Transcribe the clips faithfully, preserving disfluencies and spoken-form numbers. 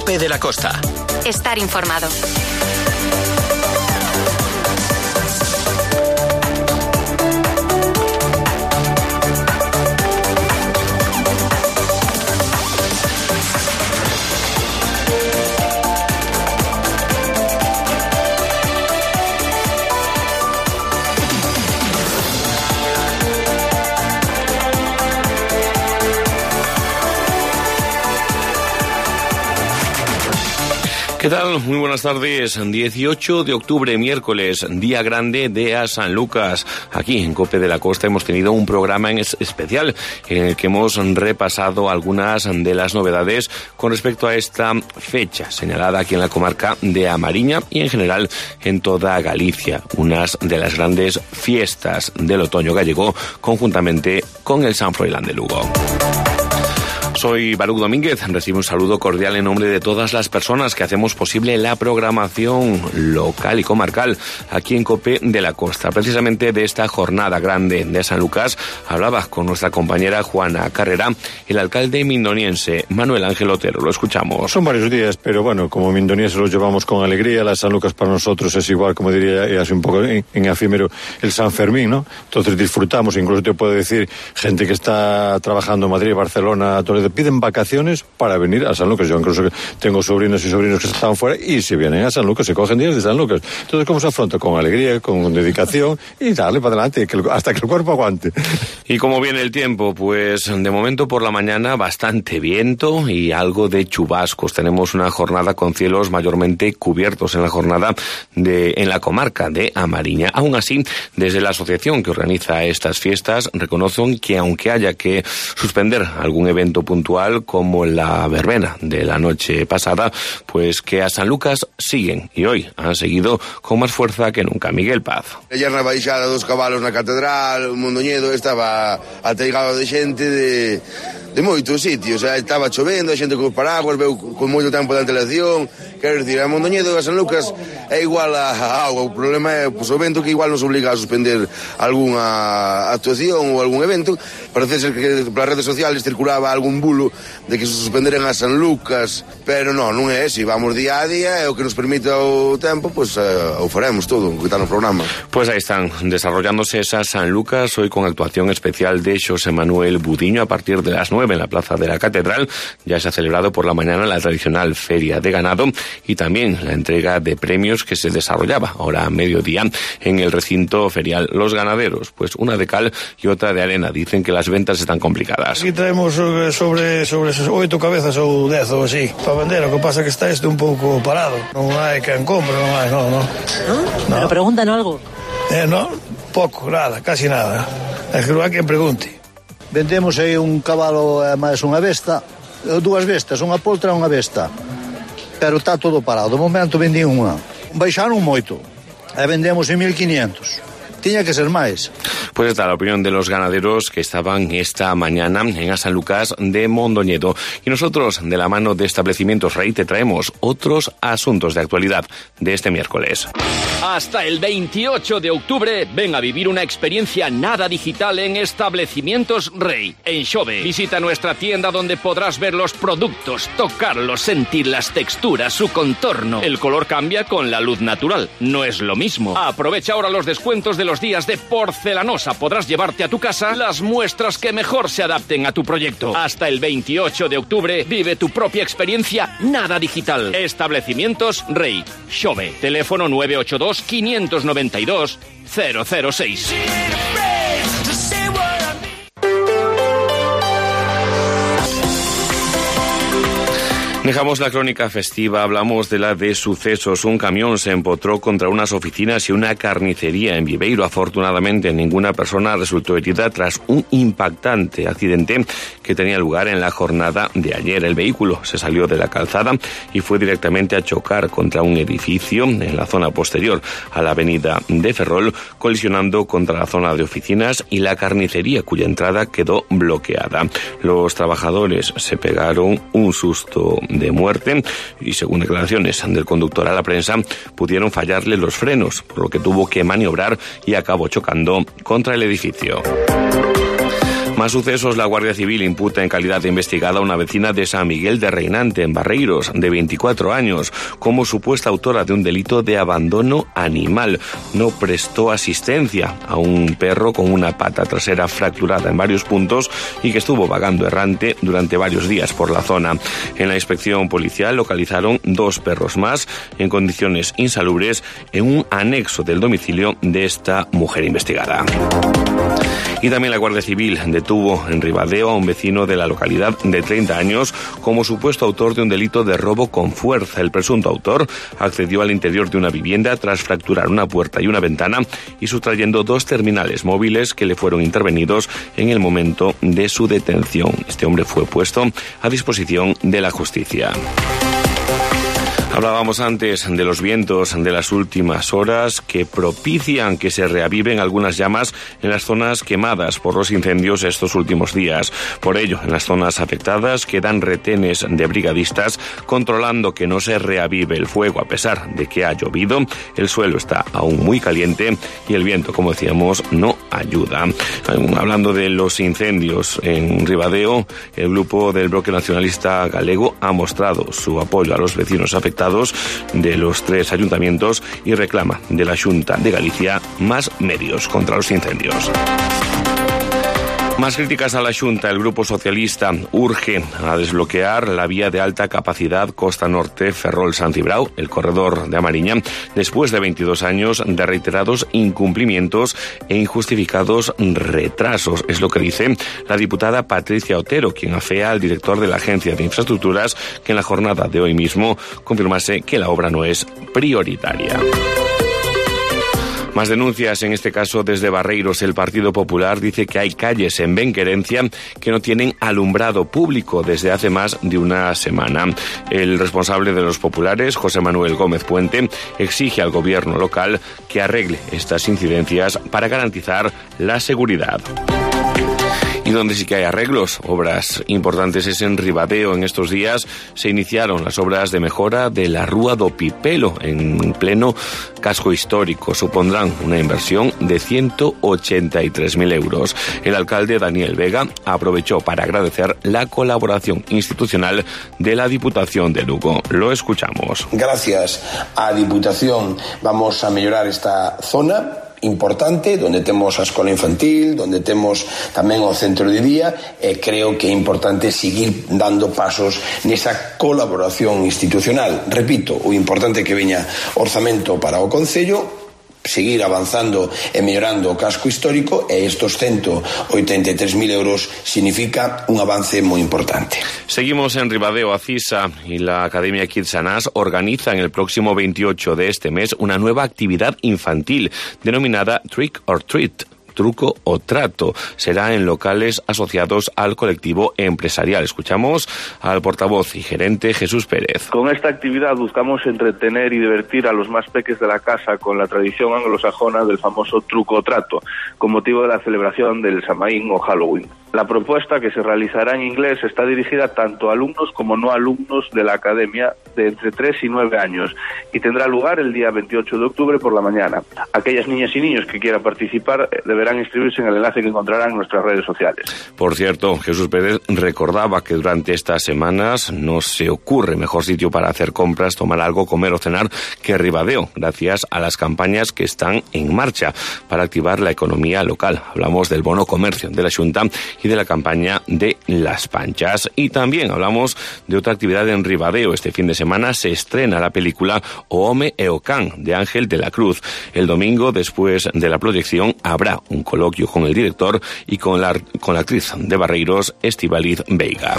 COPE de la Costa. Estar informado. ¿Qué tal? Muy buenas tardes. dieciocho de octubre, miércoles, día grande de A San Lucas. Aquí en COPE de la Costa hemos tenido un programa en especial en el que hemos repasado algunas de las novedades con respecto a esta fecha señalada aquí en la comarca de A Mariña y en general en toda Galicia. Unas de las grandes fiestas del otoño gallego conjuntamente con el San Froilán de Lugo. Soy Baruch Domínguez, recibo un saludo cordial en nombre de todas las personas que hacemos posible la programación local y comarcal aquí en COPE de la Costa. Precisamente de esta jornada grande de San Lucas hablaba con nuestra compañera Juana Carrera, el alcalde mindoniense Manuel Ángel Otero. Lo escuchamos. Son varios días, pero bueno, como mindonienses los llevamos con alegría. La San Lucas para nosotros es igual, como diría, así un poco en, en efímero, el San Fermín, ¿no? Entonces disfrutamos, incluso te puedo decir, gente que está trabajando en Madrid, Barcelona, Toledo, piden vacaciones para venir a San Lucas. Yo incluso tengo sobrinos y sobrinos que están fuera y se vienen a San Lucas, se cogen días de San Lucas. Entonces, ¿cómo se afronta? Con alegría, con dedicación y darle para adelante que el, hasta que el cuerpo aguante. ¿Y cómo viene el tiempo? Pues de momento por la mañana bastante viento y algo de chubascos. Tenemos una jornada con cielos mayormente cubiertos en la jornada de en la comarca de A Mariña. Aún así, desde la asociación que organiza estas fiestas reconocen que aunque haya que suspender algún evento puntual como la verbena de la noche pasada, pues que a San Lucas siguen y hoy han seguido con más fuerza que nunca. Miguel Paz. Ayer na baixada dos cabalos na catedral, o Mondoñedo estaba ateigado de xente de, de moitos sitios, o sea, estaba chovendo, a xente con paraguas, veu con moito tempo de antelación. Quero dicir, a Mondoñedo e a San Lucas é igual a auga. O problema é pues, o vento que igual nos obliga a suspender algunha actuación ou algún evento. Parece ser que para as redes sociales circulaba algún bulo de que se suspenderan a San Lucas, pero non, non é ese. Vamos día a día e o que nos permita o tempo, pues uh, o faremos todo, o que está no programa. Pues ahí están, desarrollándose esas San Lucas, hoy con actuación especial de Xosé Manuel Budiño a partir de las nueve en la plaza de la Catedral. Ya se ha celebrado por la mañana la tradicional feria de ganado y también la entrega de premios que se desarrollaba ahora a mediodía en el recinto ferial. Los ganaderos, pues una de cal y otra de arena, dicen que las ventas están complicadas. Aquí traemos sobre sobre, sobre oito cabezas ou dez ou así para vender, o que pasa que está isto un pouco parado, non hai quen compra, non hai, non, non. ¿No? no. Pero preguntan algo. Eh, no, pouco, nada, casi nada. É que non hai quen pregunte. Vendemos aí un cabalo e máis unha besta, dúas bestas, unha poltra e unha besta. Pero está todo parado. De momento vendí unha. Baixaron moito. E vendemos en mil quinientos. Tiña que ser máis. Pues está la opinión de los ganaderos que estaban esta mañana en A San Lucas de Mondoñedo. Y nosotros, de la mano de Establecimientos Rey, te traemos otros asuntos de actualidad de este miércoles. Hasta el veintiocho de octubre, ven a vivir una experiencia nada digital en Establecimientos Rey, en Xove. Visita nuestra tienda donde podrás ver los productos, tocarlos, sentir las texturas, su contorno. El color cambia con la luz natural, no es lo mismo. Aprovecha ahora los descuentos de los días de Porcelanosa. Podrás llevarte a tu casa las muestras que mejor se adapten a tu proyecto. Hasta el veintiocho de octubre, vive tu propia experiencia nada digital. Establecimientos Rey, Xove. Teléfono nueve ocho dos, cinco nueve dos, cero cero seis. Dejamos la crónica festiva, hablamos de la de sucesos. Un camión se empotró contra unas oficinas y una carnicería en Viveiro. Afortunadamente, ninguna persona resultó herida tras un impactante accidente que tenía lugar en la jornada de ayer. El vehículo se salió de la calzada y fue directamente a chocar contra un edificio en la zona posterior a la avenida de Ferrol, colisionando contra la zona de oficinas y la carnicería, cuya entrada quedó bloqueada. Los trabajadores se pegaron un susto de muerte y, según declaraciones del conductor a la prensa, pudieron fallarle los frenos, por lo que tuvo que maniobrar y acabó chocando contra el edificio. Más Más sucesos. La Guardia Civil imputa en calidad de investigada a una vecina de San Miguel de Reinante, en Barreiros, de veinticuatro años, como supuesta autora de un delito de abandono animal. No prestó asistencia a un perro con una pata trasera fracturada en varios puntos y que estuvo vagando errante durante varios días por la zona. En la inspección policial localizaron dos perros más en condiciones insalubres en un anexo del domicilio de esta mujer investigada. Y también la Guardia Civil detuvo en Ribadeo a un vecino de la localidad de treinta años como supuesto autor de un delito de robo con fuerza. El presunto autor accedió al interior de una vivienda tras fracturar una puerta y una ventana y sustrayendo dos terminales móviles que le fueron intervenidos en el momento de su detención. Este hombre fue puesto a disposición de la justicia. Hablábamos antes de los vientos de las últimas horas que propician que se reaviven algunas llamas en las zonas quemadas por los incendios estos últimos días. Por ello, en las zonas afectadas quedan retenes de brigadistas controlando que no se reavive el fuego a pesar de que ha llovido. El suelo está aún muy caliente y el viento, como decíamos, no ayuda. Hablando de los incendios en Ribadeo, el grupo del Bloque Nacionalista Galego ha mostrado su apoyo a los vecinos afectados de los tres ayuntamientos y reclama de la Xunta de Galicia más medios contra los incendios. Más críticas a la Xunta. El Grupo Socialista urge a desbloquear la vía de alta capacidad Costa Norte Ferrol-San Cibrao, el corredor de A Mariña, después de veintidós años de reiterados incumplimientos e injustificados retrasos. Es lo que dice la diputada Patricia Otero, quien afea al director de la Agencia de Infraestructuras que en la jornada de hoy mismo confirmase que la obra no es prioritaria. Más denuncias, en este caso desde Barreiros. El Partido Popular dice que hay calles en Benquerencia que no tienen alumbrado público desde hace más de una semana. El responsable de los populares, José Manuel Gómez Puente, exige al gobierno local que arregle estas incidencias para garantizar la seguridad. Y donde sí que hay arreglos, obras importantes, es en Ribadeo. En estos días se iniciaron las obras de mejora de la Rúa do Pipelo en pleno casco histórico. Supondrán una inversión de ciento ochenta y tres mil euros. El alcalde Daniel Vega aprovechó para agradecer la colaboración institucional de la Diputación de Lugo. Lo escuchamos. Gracias a Diputación vamos a mejorar esta zona importante, donde temos a escola infantil, donde temos tamén o centro de día, e creo que é importante seguir dando pasos nesa colaboración institucional. Repito, o importante é que veña orzamento para o Concello, seguir avanzando e mellorando o casco histórico, e estos ciento ochenta y tres mil euros significa un avance moi importante. Seguimos en Ribadeo. Acisa y la Academia Kidsanás organizan el próximo veintiocho de este mes una nueva actividad infantil denominada Trick or Treat. Truco o trato. Será en locales asociados al colectivo empresarial. Escuchamos al portavoz y gerente Jesús Pérez. Con esta actividad buscamos entretener y divertir a los más peques de la casa con la tradición anglosajona del famoso truco o trato, con motivo de la celebración del Samaín o Halloween. La propuesta, que se realizará en inglés, está dirigida tanto a alumnos como no alumnos de la academia de entre tres y nueve años y tendrá lugar el día veintiocho de octubre por la mañana. Aquellas niñas y niños que quieran participar deberán inscribirse en el enlace que encontrarán en nuestras redes sociales. Por cierto, Jesús Pérez recordaba que durante estas semanas no se ocurre mejor sitio para hacer compras, tomar algo, comer o cenar que Ribadeo, gracias a las campañas que están en marcha para activar la economía local. Hablamos del bono comercio de la Xunta y de la campaña de las panchas. Y también hablamos de otra actividad en Ribadeo. Este fin de semana se estrena la película O Home e o Can, de Ángel de la Cruz. El domingo, después de la proyección, habrá un coloquio con el director y con la, con la actriz de Barreiros, Estíbaliz Veiga.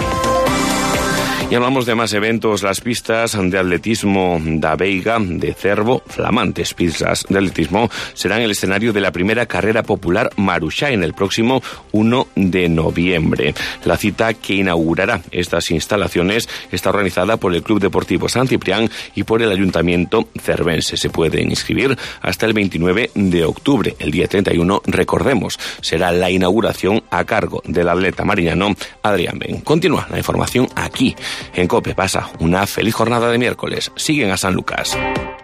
Y hablamos de más eventos. Las pistas de atletismo da Veiga de Cervo, flamantes pistas de atletismo, serán el escenario de la primera carrera popular Maruxa en el próximo uno de noviembre. La cita que inaugurará estas instalaciones está organizada por el Club Deportivo San Ciprián y por el Ayuntamiento cervense. Se pueden inscribir hasta el veintinueve de octubre. El día treinta y uno, recordemos, será la inauguración a cargo del atleta mariñano Adrián Ben. Continúa la información aquí en COPE. Pasa una feliz jornada de miércoles. Siguen a San Lucas.